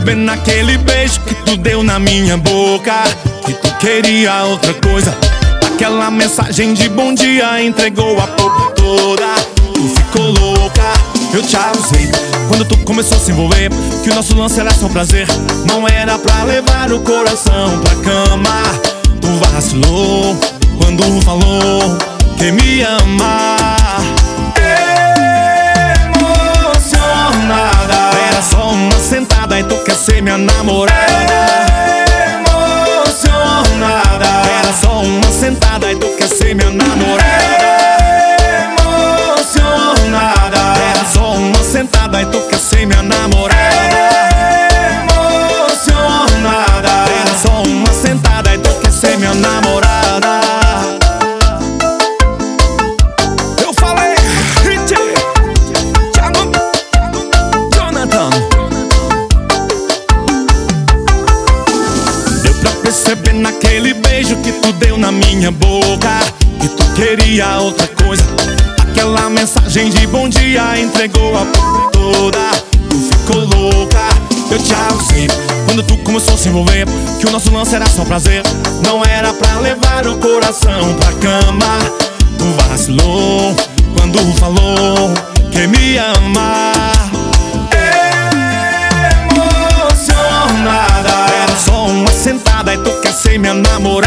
perceber naquele beijo que tu deu na minha boca que tu queria outra coisa. Aquela mensagem de bom dia entregou a pouco toda. Tu ficou louca, eu te avisei quando tu começou a se envolver que o nosso lance era só prazer, não era pra levar o coração pra cama. Tu vacilou quando falou que me ama. Emocionada, era só uma sentada e tu quer ser minha namorada. Emocionada, era só uma sentada e tu quer ser minha namorada. Emocionada, era só uma sentada e tu quer ser minha namorada. Emocionada, era só uma sentada e tu quer ser minha namorada. Eu falei, Hit, Thiago, Jonathan. Deu pra perceber naquele beijo que tu deu na minha boca que tu queria outra coisa. Aquela mensagem de bom dia entregou a pouco toda. Tu ficou louca, eu te avisei quando tu começou a se envolver que o nosso lance era só prazer, não era pra levar o coração pra cama. Tu vacilou quando falou que me ama. Emocionada, era só uma sentada e tu quer ser minha namorada.